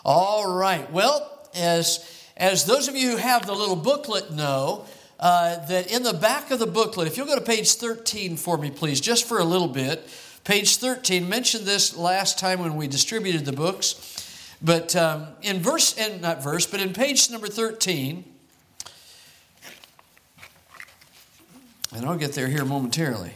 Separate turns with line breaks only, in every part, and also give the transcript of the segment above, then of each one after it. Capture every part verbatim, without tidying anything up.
All right. Well, as as those of you who have the little booklet know, uh, that in the back of the booklet, if you'll go to page thirteen for me, please, just for a little bit. Page thirteen, mentioned this last time when we distributed the books, but um, in verse, and not verse, but in page number thirteen, and I'll get there here momentarily.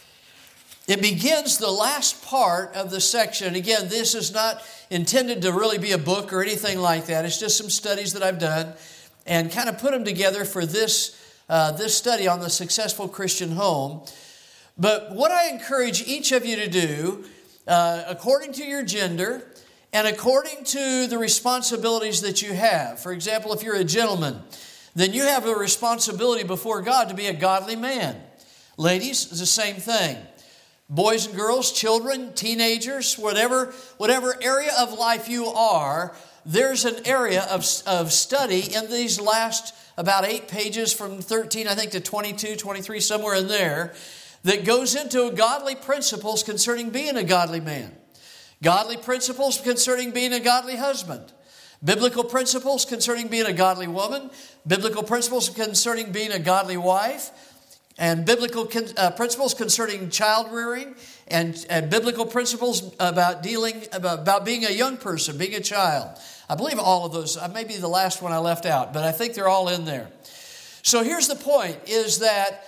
It begins the last part of the section. Again, this is not intended to really be a book or anything like that. It's just some studies that I've done and kind of put them together for this, uh, this study on the successful Christian home. But what I encourage each of you to do, uh, according to your gender and according to the responsibilities that you have. For example, if you're a gentleman, then you have a responsibility before God to be a godly man. Ladies, it's the same thing. Boys and girls, children, teenagers, whatever, whatever area of life you are, there's an area of, of study in these last about eight pages from thirteen, I think, to twenty-two, twenty-three, somewhere in there, that goes into godly principles concerning being a godly man. Godly principles concerning being a godly husband. Biblical principles concerning being a godly woman. Biblical principles concerning being a godly wife. And biblical con- uh, principles concerning child rearing, and, and biblical principles about dealing about, about being a young person, being a child. I believe all of those. Uh, maybe the last one I left out, but I think they're all in there. So here's the point: is that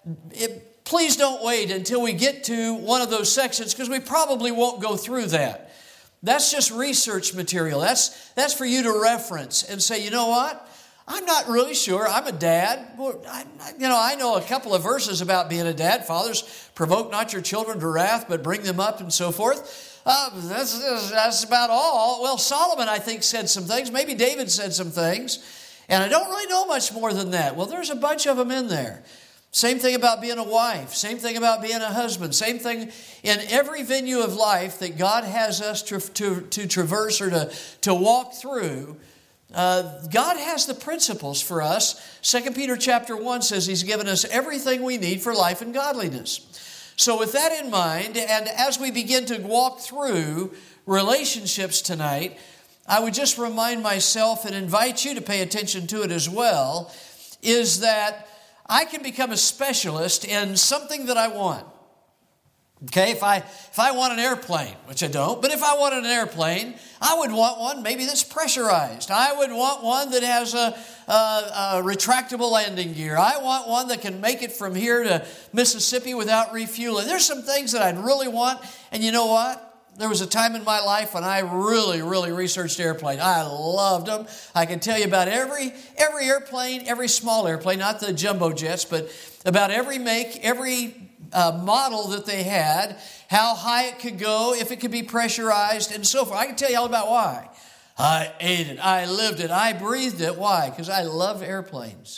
it, please don't wait until we get to one of those sections, because we probably won't go through that. That's just research material. That's that's for you to reference and say, you know what? I'm not really sure. I'm a dad. I, you know, I know a couple of verses about being a dad. Fathers, provoke not your children to wrath, but bring them up, and so forth. Uh, that's, that's about all. Well, Solomon, I think, said some things. Maybe David said some things. And I don't really know much more than that. Well, there's a bunch of them in there. Same thing about being a wife. Same thing about being a husband. Same thing in every venue of life that God has us to, to, to traverse or to, to walk through. Uh, God has the principles for us. Second Peter chapter one says He's given us everything we need for life and godliness. So with that in mind, and as we begin to walk through relationships tonight, I would just remind myself and invite you to pay attention to it as well, is that I can become a specialist in something that I want. Okay, if I if I want an airplane, which I don't, but if I wanted an airplane, I would want one maybe that's pressurized. I would want one that has a, a, a retractable landing gear. I want one that can make it from here to Mississippi without refueling. There's some things that I'd really want, and you know what? There was a time in my life when I really, really researched airplanes. I loved them. I can tell you about every every airplane, every small airplane, not the jumbo jets, but about every make, every Uh, model that they had, how high it could go, if it could be pressurized, and so forth. I can tell you all about why. I ate it. I lived it. I breathed it. Why? Because I love airplanes.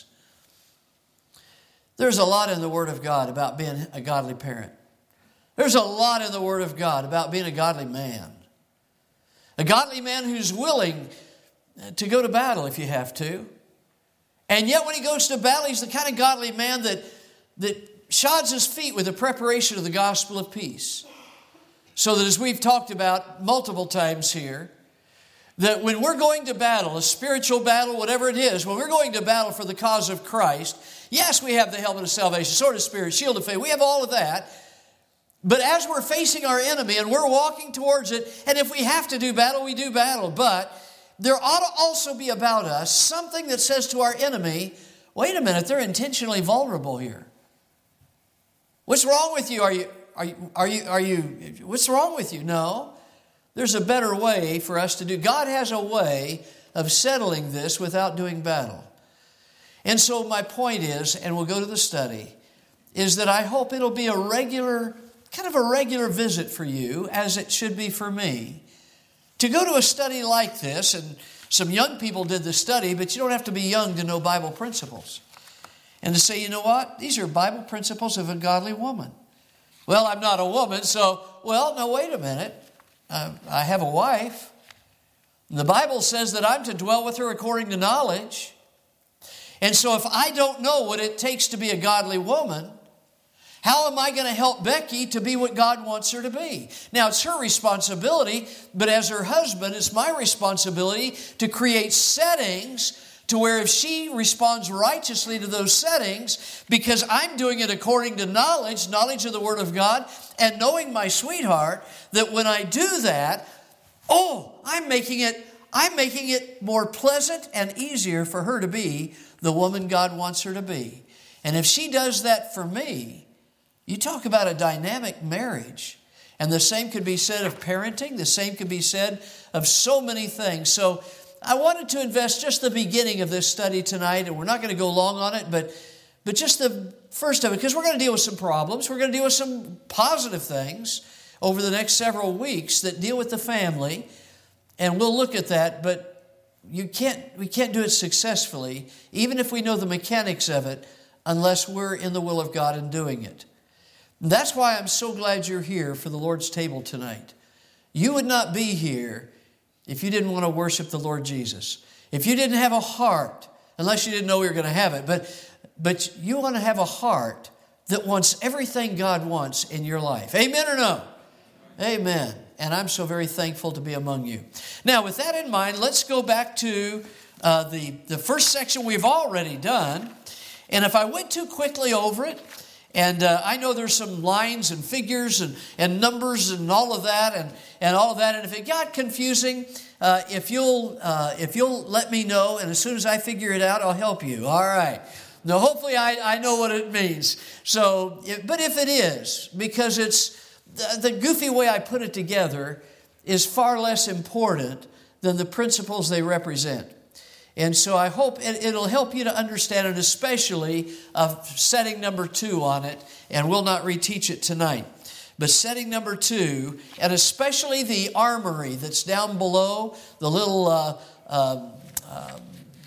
There's a lot in the Word of God about being a godly parent. There's a lot in the Word of God about being a godly man. A godly man who's willing to go to battle if you have to. And yet when he goes to battle, he's the kind of godly man that that shods his feet with the preparation of the gospel of peace. So that, as we've talked about multiple times here, that when we're going to battle, a spiritual battle, whatever it is, when we're going to battle for the cause of Christ, yes, we have the helmet of salvation, sword of spirit, shield of faith, we have all of that. But as we're facing our enemy and we're walking towards it, and if we have to do battle, we do battle. But there ought to also be about us something that says to our enemy, wait a minute, they're intentionally vulnerable here. What's wrong with you? Are you, are you, are you, are you, what's wrong with you? No, there's a better way for us to do. God has a way of settling this without doing battle. And so my point is, and we'll go to the study, is that I hope it'll be a regular, kind of a regular visit for you, as it should be for me, to go to a study like this. And some young people did the study, but you don't have to be young to know Bible principles. And to say, you know what? These are Bible principles of a godly woman. Well, I'm not a woman, so, well, no, wait a minute. Uh, I have a wife. The Bible says that I'm to dwell with her according to knowledge. And so if I don't know what it takes to be a godly woman, How am I going to help Becky to be what God wants her to be? Now, it's her responsibility, but as her husband, it's my responsibility to create settings to where if she responds righteously to those settings, because I'm doing it according to knowledge, knowledge of the Word of God, and knowing my sweetheart, that when I do that, oh, I'm making it, I'm making it more pleasant and easier for her to be the woman God wants her to be. And if she does that for me, you talk about a dynamic marriage. And the same could be said of parenting. The same could be said of so many things. So I wanted to invest just the beginning of this study tonight, and we're not going to go long on it, but, but just the first of it, because we're going to deal with some problems. We're going to deal with some positive things over the next several weeks that deal with the family, and we'll look at that, but you can't, we can't do it successfully, even if we know the mechanics of it, unless we're in the will of God in doing it. And that's why I'm so glad you're here for the Lord's table tonight. You would not be here if you didn't want to worship the Lord Jesus. If you didn't have a heart, unless you didn't know we were going to have it, but, but you want to have a heart that wants everything God wants in your life. Amen or no? Amen. And I'm so very thankful to be among you. Now, with that in mind, let's go back to uh, the, the first section we've already done. And if I went too quickly over it, and uh, I know there's some lines and figures and, and numbers and all of that and, and all of that. And if it got confusing, uh, if you'll uh, if you'll let me know, and as soon as I figure it out, I'll help you. All right. Now, hopefully I, I know what it means. So, but if it is, because it's the, the goofy way I put it together is far less important than the principles they represent. And so I hope it, it'll help you to understand it, especially of setting number two on it, and we'll not reteach it tonight. But setting number two, and especially the armory that's down below, the little uh, uh, uh,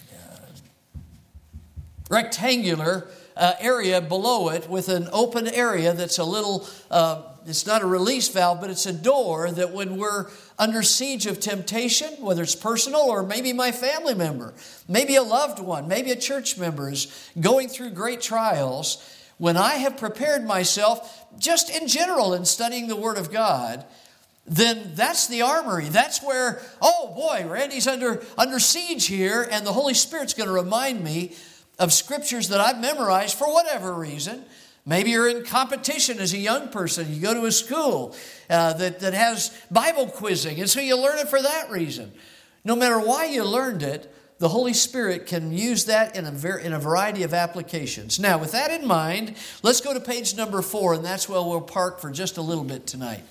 rectangular uh, area below it with an open area that's a little, uh, it's not a release valve, but it's a door that when we're under siege of temptation, whether it's personal or maybe my family member, maybe a loved one, maybe a church member is going through great trials, when I have prepared myself just in general in studying the Word of God, then that's the armory. That's where, oh boy, Randy's under, under siege here, and the Holy Spirit's going to remind me of scriptures that I've memorized for whatever reason. Maybe you're in competition as a young person. You go to a school uh, that, that has Bible quizzing, and so you learn it for that reason. No matter why you learned it, the Holy Spirit can use that in a, ver- in a variety of applications. Now, with that in mind, let's go to page number four, and that's where we'll park for just a little bit tonight.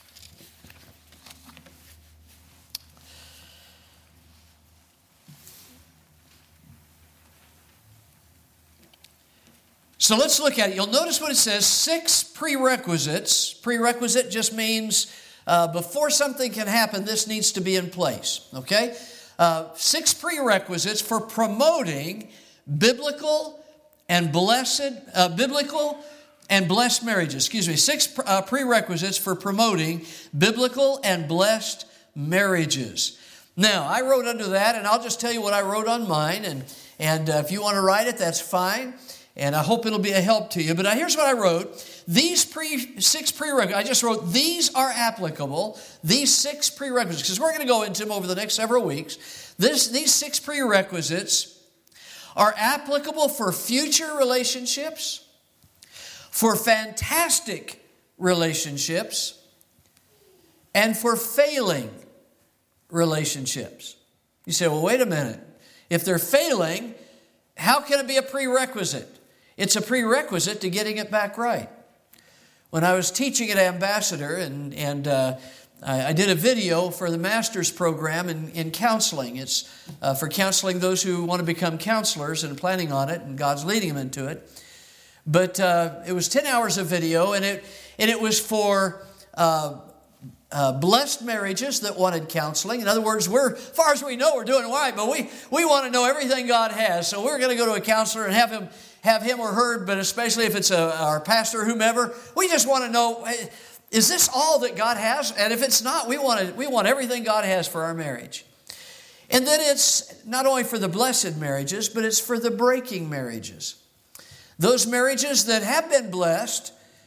So let's look at it. You'll notice what it says, six prerequisites. Prerequisite just means uh, before something can happen, this needs to be in place. Okay? Uh, six prerequisites for promoting biblical and blessed, uh, biblical and blessed marriages. Excuse me. Six uh, prerequisites for promoting biblical and blessed marriages. Now, I wrote under that, and I'll just tell you what I wrote on mine. And, and uh, if you want to write it, that's fine. And I hope it'll be a help to you. But here's what I wrote. These pre, six prerequisites, I just wrote, these are applicable. These six prerequisites, because we're going to go into them over the next several weeks. This, these six prerequisites are applicable for future relationships, for fantastic relationships, and for failing relationships. You say, well, wait a minute. If they're failing, how can it be a prerequisite? It's a prerequisite to getting it back right. When I was teaching at Ambassador, and, and uh, I, I did a video for the master's program in, in counseling. It's uh, for counseling those who want to become counselors and planning on it, and God's leading them into it. But uh, it was ten hours of video, and it, and it was for uh, uh, blessed marriages that wanted counseling. In other words, we're, as far as we know, we're doing right, but we, we want to know everything God has. So we're going to go to a counselor and have him have him or her, but especially if it's a, our pastor or whomever, we just want to know, is this all that God has? And if it's not, we want to, we want everything God has for our marriage. And then it's not only for the blessed marriages, but it's for the breaking marriages. Those marriages that have been blessed,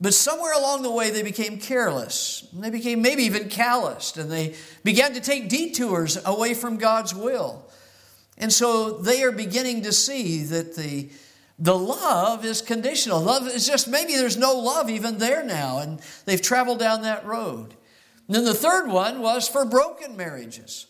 But somewhere along the way, they became careless. They became maybe even calloused, and they began to take detours away from God's will. And so they are beginning to see that the, the love is conditional. Love is just, maybe there's no love even there now, and they've traveled down that road. And then the third one was for broken marriages.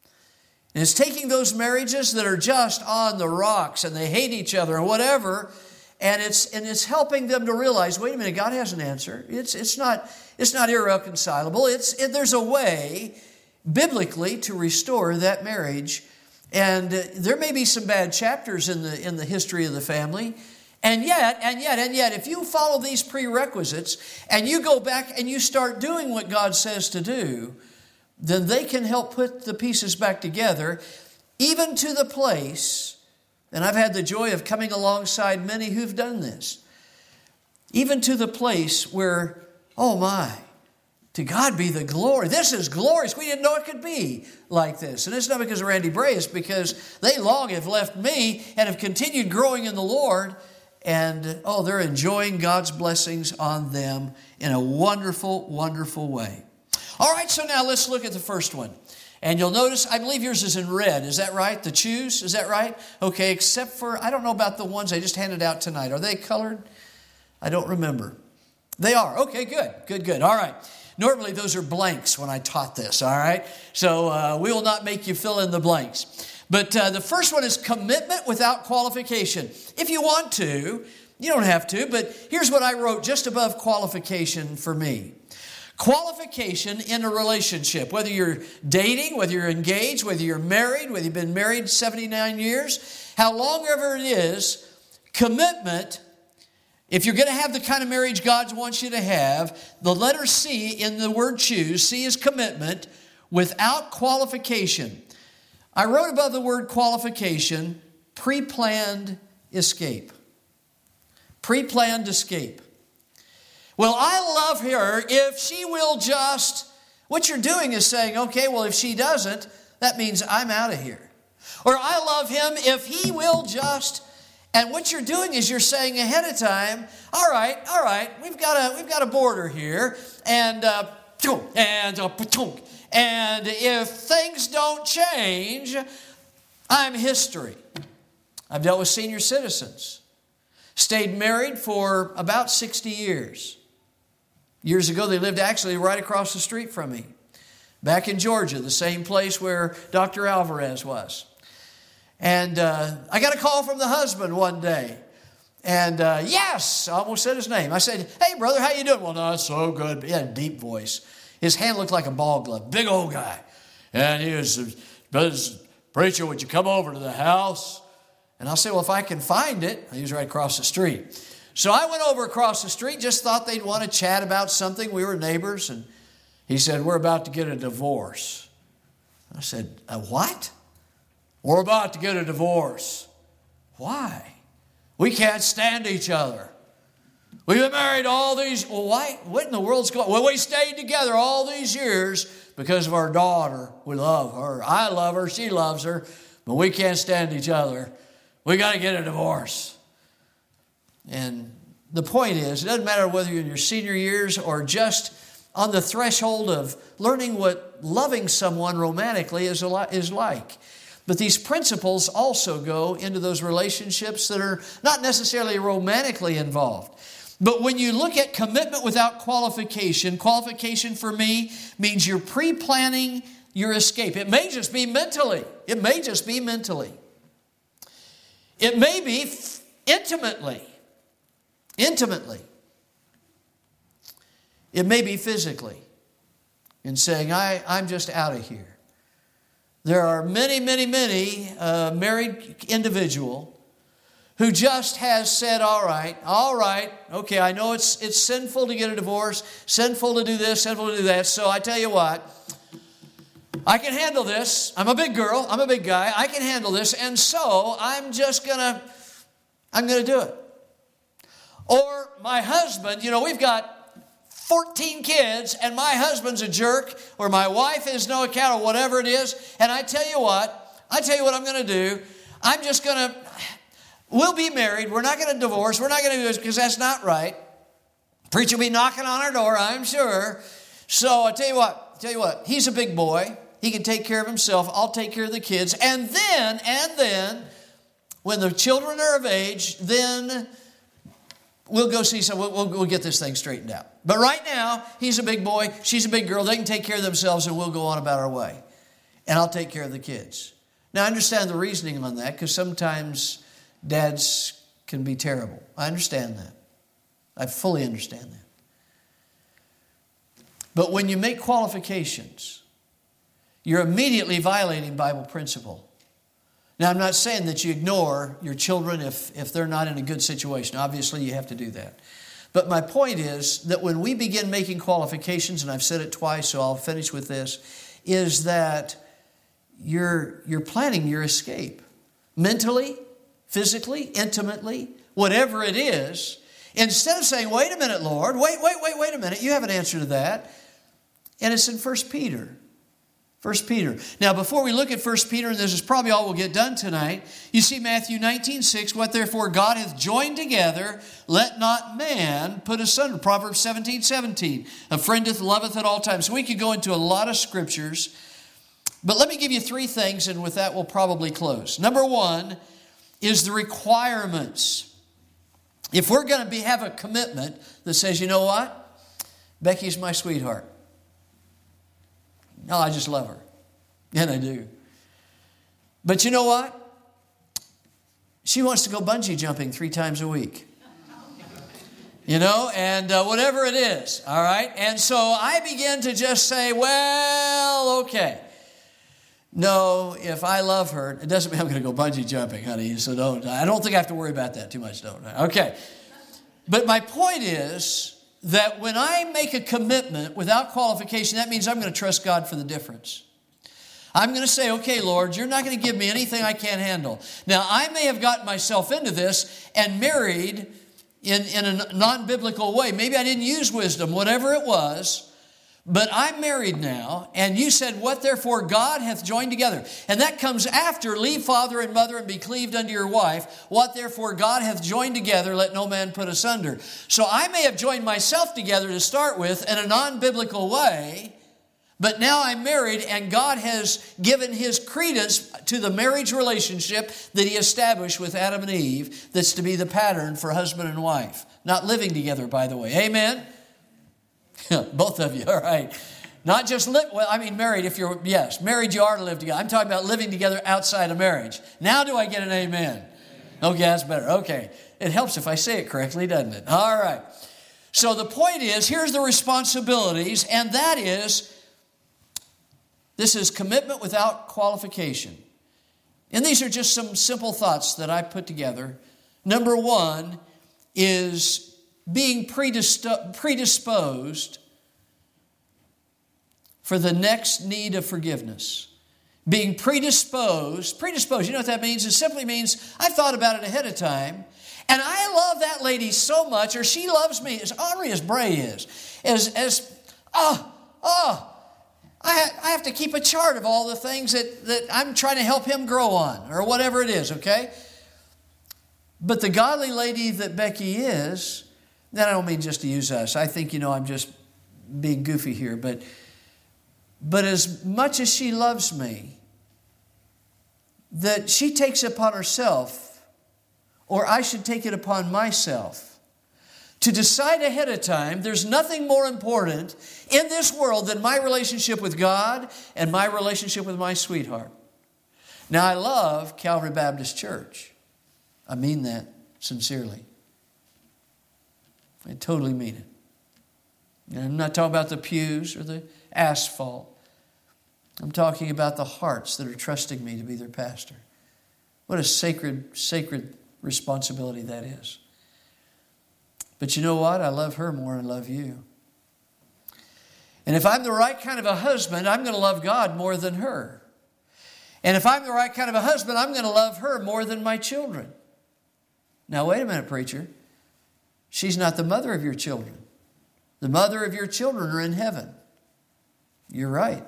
And it's taking those marriages that are just on the rocks and they hate each other and whatever, and it's and it's helping them to realize, wait a minute, God has an answer. It's it's not it's not irreconcilable. It's it, there's a way biblically to restore that marriage. And uh, there may be some bad chapters in the in the history of the family. And yet, and yet, and yet, if you follow these prerequisites and you go back and you start doing what God says to do, then they can help put the pieces back together, even to the place, and I've had the joy of coming alongside many who've done this, even to the place where, oh my, to God be the glory. This is glorious. We didn't know it could be like this. And it's not because of Randy Bray, it's because they long have left me and have continued growing in the Lord. And, oh, they're enjoying God's blessings on them in a wonderful, wonderful way. All right, so now let's look at the first one. And you'll notice, I believe yours is in red. Is that right? The choose, is that right? Okay, except for, I don't know about the ones I just handed out tonight. Are they colored? I don't remember. They are. Okay, good, good, good. All right. Normally those are blanks when I taught this, all right? So uh, we will not make you fill in the blanks. But uh, the first one is commitment without qualification. If you want to, you don't have to, but here's what I wrote just above qualification for me. Qualification in a relationship, whether you're dating, whether you're engaged, whether you're married, whether you've been married seventy-nine years, how long ever it is, commitment, if you're going to have the kind of marriage God wants you to have, the letter C in the word choose, C is commitment, without qualification. I wrote above the word qualification, pre-planned escape. Pre-planned escape. Well, I love her if she will just, what you're doing is saying, okay, well, if she doesn't, that means I'm out of here. Or I love him if he will just, and what you're doing is you're saying ahead of time, all right, all right, we've got a, we've got a border here, and, uh, and, uh, and if things don't change, I'm history. I've dealt with senior citizens. Stayed married for about sixty years. Years ago, they lived actually right across the street from me. Back in Georgia, the same place where Doctor Alvarez was. And uh, I got a call from the husband one day. And uh, yes, I almost said his name. I said, hey, brother, how you doing? Well, no, it's so good. He had a deep voice. His hand looked like a ball glove. Big old guy. And he was, preacher, would you come over to the house? And I'll say, well, if I can find it. He was right across the street. So I went over across the street, just thought they'd want to chat about something. We were neighbors. And he said, we're about to get a divorce. I said, a what? We're about to get a divorce. Why? We can't stand each other. We've been married all these, well, why? What in the world's going on? Well, we stayed together all these years because of our daughter. We love her. I love her. She loves her. But we can't stand each other. We got to get a divorce. And the point is, it doesn't matter whether you're in your senior years or just on the threshold of learning what loving someone romantically is is like. But these principles also go into those relationships that are not necessarily romantically involved. But when you look at commitment without qualification, qualification for me means you're pre-planning your escape. It may just be mentally. It may just be mentally. It may be f- intimately. Intimately. It may be physically. In saying, I, I'm just out of here. There are many, many, many uh, married individual who just has said, all right, all right, okay, I know it's it's sinful to get a divorce, sinful to do this, sinful to do that, so I tell you what, I can handle this. I'm a big girl, I'm a big guy, I can handle this, and so I'm just gonna, I'm gonna do it. Or my husband, you know, we've got fourteen kids, and my husband's a jerk, or my wife is no account, or whatever it is, and I tell you what, I tell you what I'm going to do. I'm just going to, we'll be married. We're not going to divorce. We're not going to do this because that's not right. Preacher will be knocking on our door, I'm sure. So I tell you what, I tell you what, he's a big boy. He can take care of himself. I'll take care of the kids. And then, and then, when the children are of age, then we'll go see some, we'll, we'll, we'll get this thing straightened out. But right now, he's a big boy, she's a big girl. They can take care of themselves and we'll go on about our way. And I'll take care of the kids. Now, I understand the reasoning on that because sometimes dads can be terrible. I understand that. I fully understand that. But when you make qualifications, you're immediately violating Bible principle. Now, I'm not saying that you ignore your children if, if they're not in a good situation. Obviously, you have to do that. But my point is that when we begin making qualifications, and I've said it twice, so I'll finish with this, is that you're, you're planning your escape. Mentally, physically, intimately, whatever it is. Instead of saying, wait a minute, Lord, wait, wait, wait, wait a minute, you have an answer to that. And it's in First Peter. First Peter. Now, before we look at First Peter, and this is probably all we'll get done tonight, you see Matthew nineteen six, what therefore God hath joined together, let not man put asunder. Proverbs seventeen seventeen, a friend that loveth at all times. So we could go into a lot of scriptures, but let me give you three things, and with that we'll probably close. Number one is the requirements. If we're going to be, have a commitment that says, you know what? Becky's my sweetheart. No, I just love her. And I do. But you know what? She wants to go bungee jumping three times a week. You know, and uh, whatever it is, all right? And so I begin to just say, well, okay. No, if I love her, it doesn't mean I'm going to go bungee jumping, honey. So don't. I don't think I have to worry about that too much, don't I? Okay. But my point is that when I make a commitment without qualification, that means I'm going to trust God for the difference. I'm going to say, okay, Lord, you're not going to give me anything I can't handle. Now, I may have gotten myself into this and married in, in a non-biblical way. Maybe I didn't use wisdom, whatever it was. But I'm married now, and you said, what therefore God hath joined together. And that comes after, leave father and mother and be cleaved unto your wife. What therefore God hath joined together, let no man put asunder. So I may have joined myself together to start with in a non-biblical way, but now I'm married, and God has given His credence to the marriage relationship that He established with Adam and Eve that's to be the pattern for husband and wife. Not living together, by the way. Amen? Both of you, all right. Not just live, well, I mean married if you're, yes, married you are to live together. I'm talking about living together outside of marriage. Now do I get an amen? Okay, that's better. Okay. It helps if I say it correctly, doesn't it? All right. So the point is, here's the responsibilities, and that is, this is commitment without qualification. And these are just some simple thoughts that I put together. Number one is being predisposed for the next need of forgiveness. Being predisposed, predisposed, you know what that means? It simply means I've thought about it ahead of time, and I love that lady so much, or she loves me, as ornery as Bray is, as, as oh, oh, I, ha- I have to keep a chart of all the things that, that I'm trying to help him grow on, or whatever it is, okay? But the godly lady that Becky is, then I don't mean just to use us. I think, you know, I'm just being goofy here. But, but as much as she loves me, that she takes it upon herself, or I should take it upon myself, to decide ahead of time there's nothing more important in this world than my relationship with God and my relationship with my sweetheart. Now, I love Calvary Baptist Church. I mean that sincerely. I totally mean it. And I'm not talking about the pews or the asphalt. I'm talking about the hearts that are trusting me to be their pastor. What a sacred, sacred responsibility that is. But you know what? I love her more than I love you. And if I'm the right kind of a husband, I'm going to love God more than her. And if I'm the right kind of a husband, I'm going to love her more than my children. Now, wait a minute, preacher. She's not the mother of your children. The mother of your children are in heaven. You're right.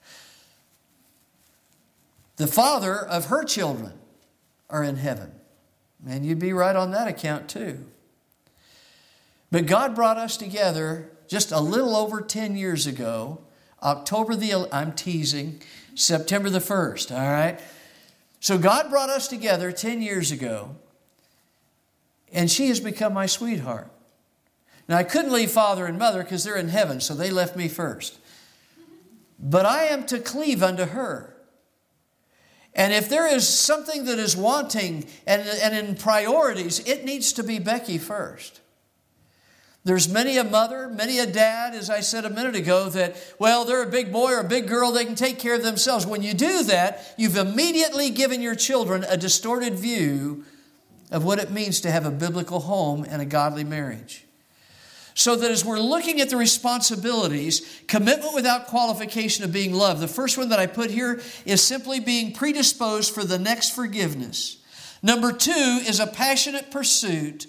The father of her children are in heaven. And you'd be right on that account too. But God brought us together just a little over ten years ago, October the, I'm teasing, September the first, all right? So God brought us together ten years ago, and she has become my sweetheart. Now, I couldn't leave father and mother because they're in heaven, so they left me first. But I am to cleave unto her. And if there is something that is wanting and, and in priorities, it needs to be Becky first. There's many a mother, many a dad, as I said a minute ago, that, well, they're a big boy or a big girl, they can take care of themselves. When you do that, you've immediately given your children a distorted view of what it means to have a biblical home and a godly marriage. So that as we're looking at the responsibilities, commitment without qualification of being loved, the first one that I put here is simply being predisposed for the next forgiveness. Number two is a passionate pursuit.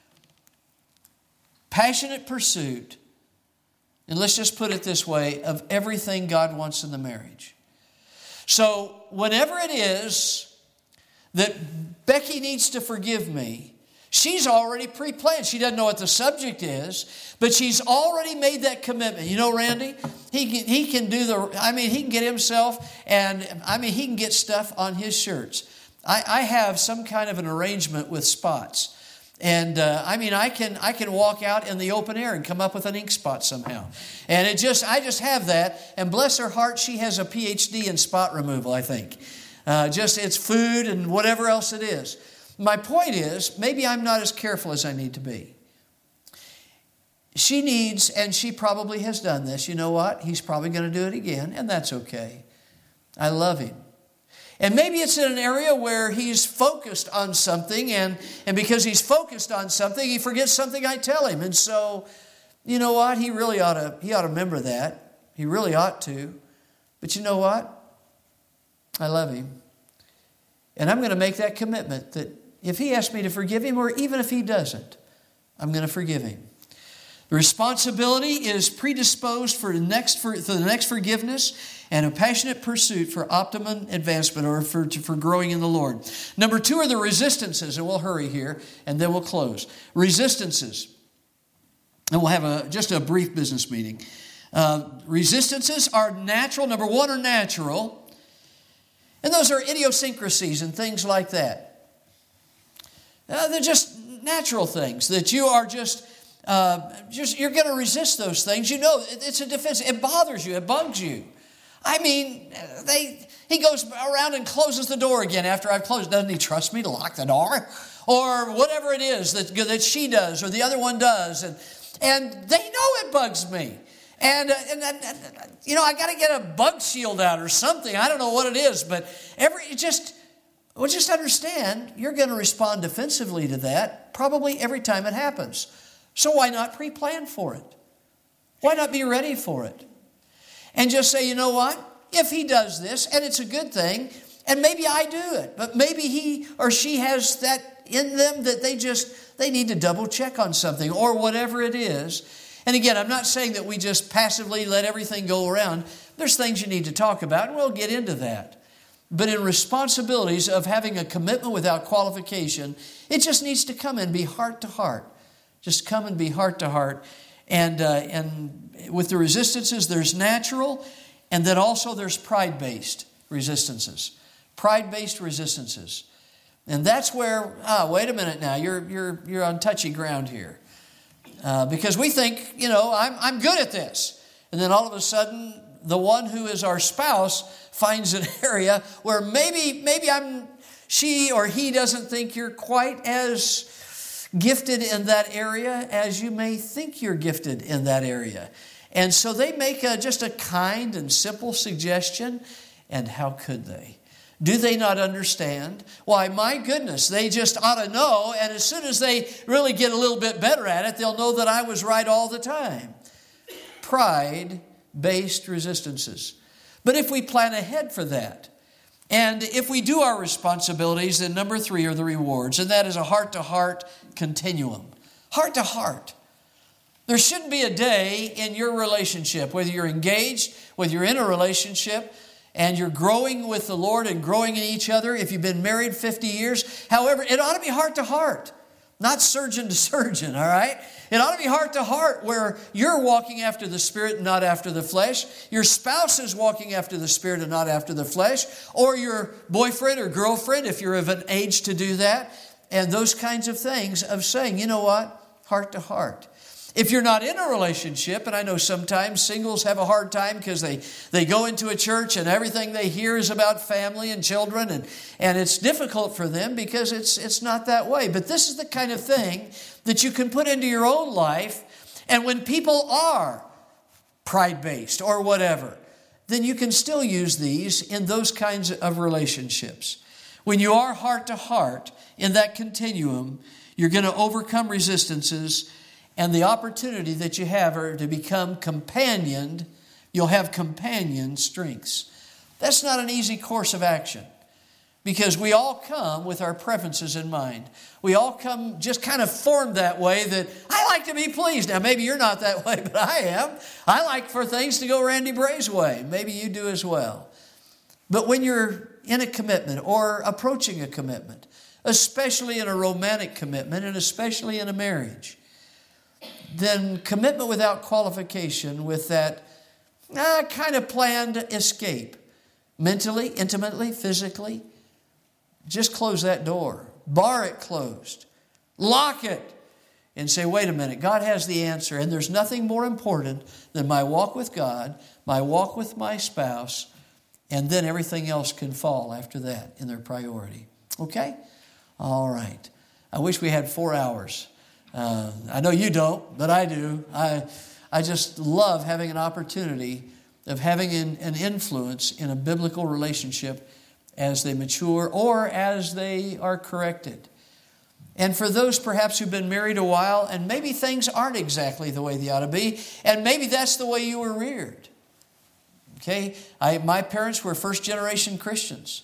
Passionate pursuit, and let's just put it this way, of everything God wants in the marriage. So whenever it is that Becky needs to forgive me, she's already pre-planned. She doesn't know what the subject is, but she's already made that commitment. You know, Randy, he can, he can do the, I mean, he can get himself, and I mean, he can get stuff on his shirts. I, I have some kind of an arrangement with spots. And uh, I mean, I can I can walk out in the open air and come up with an ink spot somehow. And it just I just have that. And bless her heart, she has a P H D in spot removal, I think. Uh, just it's food and whatever else it is. My point is, maybe I'm not as careful as I need to be. She needs, and she probably has done this. You know what? He's probably going to do it again, and that's okay. I love him. And maybe it's in an area where he's focused on something, and, and because he's focused on something, he forgets something I tell him. And so, you know what? He really ought to, he ought to remember that. He really ought to. But you know what? I love him. And I'm going to make that commitment that if he asks me to forgive him, or even if he doesn't, I'm going to forgive him. The responsibility is predisposed for the next for, for the next forgiveness and a passionate pursuit for optimum advancement or for, for growing in the Lord. Number two are the resistances, and we'll hurry here, and then we'll close. Resistances. And we'll have a just a brief business meeting. Uh, resistances are natural. Number one are natural. And those are idiosyncrasies and things like that. Uh, they're just natural things that you are just... Uh, just you're going to resist those things. You know, it, it's a defense. It bothers you. It bugs you. I mean, they he goes around and closes the door again after I've closed. Doesn't he trust me to lock the door? Or whatever it is that, that she does or the other one does. And, and they know it bugs me. And, and, and, and you know, I got to get a bug shield out or something. I don't know what it is. But every it just, well, just understand, you're going to respond defensively to that probably every time it happens. So why not pre-plan for it? Why not be ready for it? And just say, you know what? If he does this, and it's a good thing, and maybe I do it, but maybe he or she has that in them that they just, they need to double check on something or whatever it is. And again, I'm not saying that we just passively let everything go around. There's things you need to talk about, and we'll get into that. But in responsibilities of having a commitment without qualification, it just needs to come and be heart to heart. Just come and be heart to heart. And, uh, and with the resistances, there's natural, and then also there's pride-based resistances. Pride-based resistances. And that's where, ah, wait a minute now, you're, you're, you're on touchy ground here. Uh, because we think, you know, I'm, I'm good at this. And then all of a sudden, the one who is our spouse finds an area where maybe, maybe I'm, she or he doesn't think you're quite as gifted in that area as you may think you're gifted in that area. And so they make a, just a kind and simple suggestion, and how could they? Do they not understand? Why, my goodness, they just ought to know, and as soon as they really get a little bit better at it, they'll know that I was right all the time. Pride-based resistances. But if we plan ahead for that, and if we do our responsibilities, then number three are the rewards, and that is a heart-to-heart continuum. Heart-to-heart. There shouldn't be a day in your relationship, whether you're engaged, whether you're in a relationship, and you're growing with the Lord and growing in each other, if you've been married fifty years, however, it ought to be heart-to-heart. Not surgeon to surgeon, all right? It ought to be heart to heart where you're walking after the Spirit and not after the flesh. Your spouse is walking after the Spirit and not after the flesh. Or your boyfriend or girlfriend, if you're of an age to do that. And those kinds of things of saying, you know what? Heart to heart. If you're not in a relationship, and I know sometimes singles have a hard time because they, they go into a church and everything they hear is about family and children, and, and it's difficult for them because it's, it's not that way. But this is the kind of thing that you can put into your own life, and when people are pride-based or whatever, then you can still use these in those kinds of relationships. When you are heart to heart in that continuum, you're going to overcome resistances. And the opportunity that you have are to become companioned. You'll have companion strengths. That's not an easy course of action because we all come with our preferences in mind. We all come just kind of formed that way that I like to be pleased. Now, maybe you're not that way, but I am. I like for things to go Randy Bray's way. Maybe you do as well. But when you're in a commitment or approaching a commitment, especially in a romantic commitment and especially in a marriage, then commitment without qualification, with that uh, kind of planned escape, mentally, intimately, physically, just close that door. Bar it closed. Lock it. And say, wait a minute, God has the answer. And there's nothing more important than my walk with God, my walk with my spouse, and then everything else can fall after that in their priority. Okay? All right. I wish we had four hours. Uh, I know you don't, but I do. I I just love having an opportunity of having an, an influence in a biblical relationship as they mature or as they are corrected. And for those perhaps who've been married a while and maybe things aren't exactly the way they ought to be, and maybe that's the way you were reared. Okay, I, my parents were first generation Christians.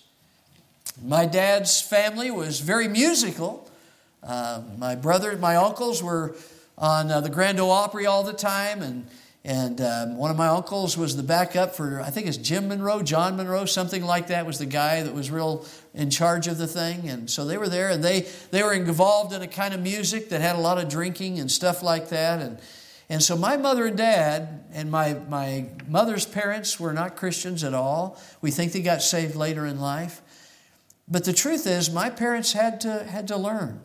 My dad's family was very musical. Uh, my brother, my uncles were on uh, the Grand Ole Opry all the time, and and um, one of my uncles was the backup for, I think it's Jim Monroe, John Monroe, something like that was the guy that was real in charge of the thing. And so they were there, and they they were involved in a kind of music that had a lot of drinking and stuff like that. And and so my mother and dad and my my mother's parents were not Christians at all. We think they got saved later in life, but the truth is, my parents had to had to learn.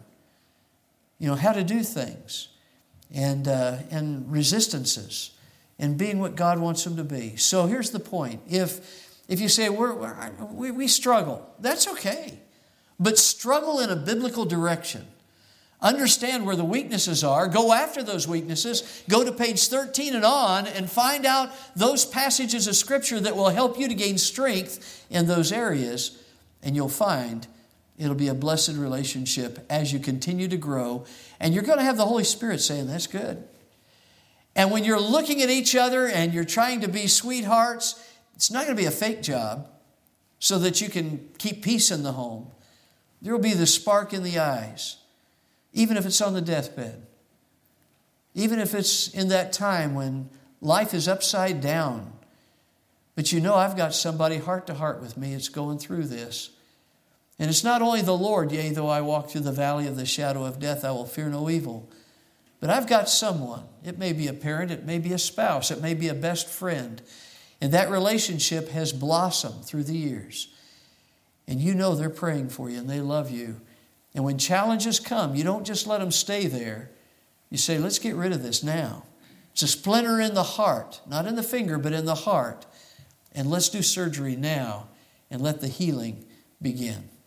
You know, how to do things, and uh, and resistances, and being what God wants them to be. So here's the point. If if you say, we're, we're, we we struggle, that's okay. But struggle in a biblical direction. Understand where the weaknesses are. Go after those weaknesses. Go to page thirteen and on and find out those passages of Scripture that will help you to gain strength in those areas, and you'll find it'll be a blessed relationship as you continue to grow. And you're going to have the Holy Spirit saying, that's good. And when you're looking at each other and you're trying to be sweethearts, it's not going to be a fake job so that you can keep peace in the home. There will be the spark in the eyes, even if it's on the deathbed. Even if it's in that time when life is upside down. But you know, I've got somebody heart to heart with me that's going through this. And it's not only the Lord, yea, though I walk through the valley of the shadow of death, I will fear no evil. But I've got someone. It may be a parent, it may be a spouse, it may be a best friend. And that relationship has blossomed through the years. And you know they're praying for you and they love you. And when challenges come, you don't just let them stay there. You say, let's get rid of this now. It's a splinter in the heart, not in the finger, but in the heart. And let's do surgery now and let the healing begin.